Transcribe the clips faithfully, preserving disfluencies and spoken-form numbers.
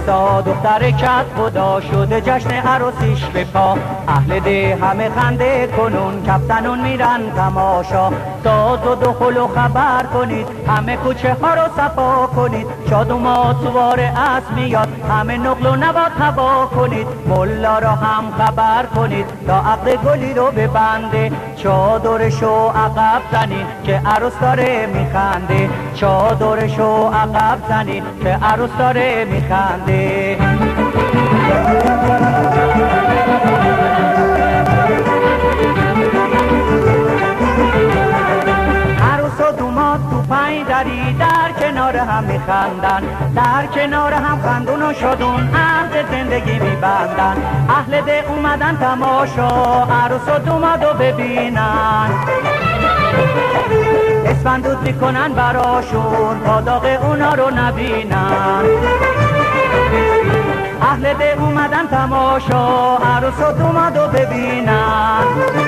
سا دختر کت خدا شده جشن عروسیش به پا. اهل ده همه خنده کنون کفتنون میرن تماشا. ساز و دخل و خبر کنید همه کوچه ها رو صفا کنید. شاد و ما سوار اسب میاد همه نقل و نبات هوا کنید. ملا را هم خبر کنید تا عقد گلی رو ببنده. چادرشو عقب زنید که عروس داره میخنده. چادرشو عقب زنید که عروس داره میخنده. عروس و دوماد تو پنج دری در کنار هم میخندن. در کنار هم خندون و شادون عهد زندگی میبندن. اهل ده اومدن تماشا عروس و دومادو ببینن. اسفندود میکنن براشون تا داغ اونا رو نبینن. اهل ده اومدن تماشا عروس و دومادو ببینن.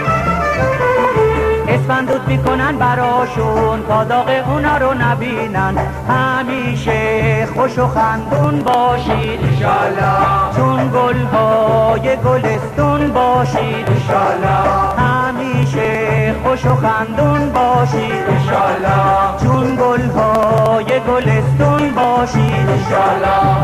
اسفندود میکنن براشون تا داغ اونا رو نبینن. همیشه خوش و خندون باشید انشالله. چون گلهای گلستون باشید انشالله. همیشه خوش و خندون باشید انشالله. چون گلهای گلستون باشید انشالله.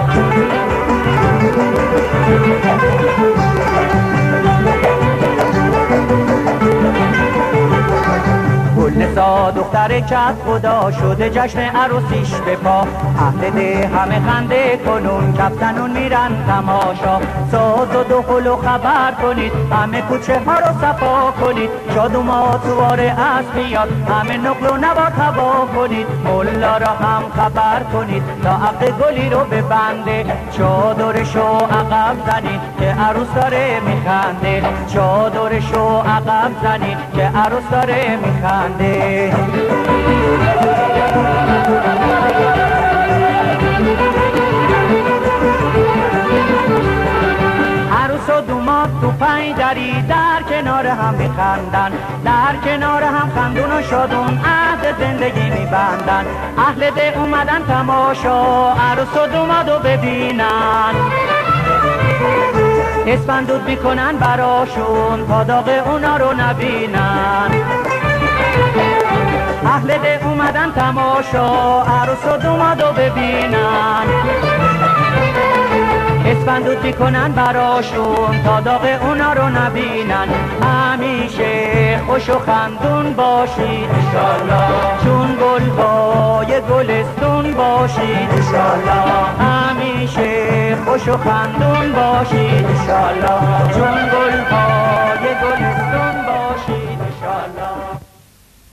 گلنسا دختر کت خدا شده جشن عروسیش به پا. اهل ده همه خنده کنون کفتنون میرن تماشا. ساز و دخل و خبر کنید همه کوچه ها رو صفا کنید. شاد و ما سوار اسب میاد همه نقل و نبات هوا کنید. ملا را هم خبر کنید تا عقد گلی رو ببنده. چادرشو عقب زنید که عروس داره میخنده. چادرشو عقب زنید که عروس داره میخنده. عروس و دوماد تو پنج دری در کنار هم میخندن. در کنار هم خندون و شادون عهد زندگی میبندن. اهل ده اومدن تماشا عروس و دومادو ببینن. اسفندود میکنن براشون تا داغ اونا رو نبینن. اهل ده اومدن تماشا عروس و دومادو ببینن. اسفندود میکنن براشون تا داغ اونا رو نبینن. همیشه خوش و خندون باشید انشالله. چون گلهای گلستون باشید انشالله. همیشه خوش و خندون باشید انشالله. چون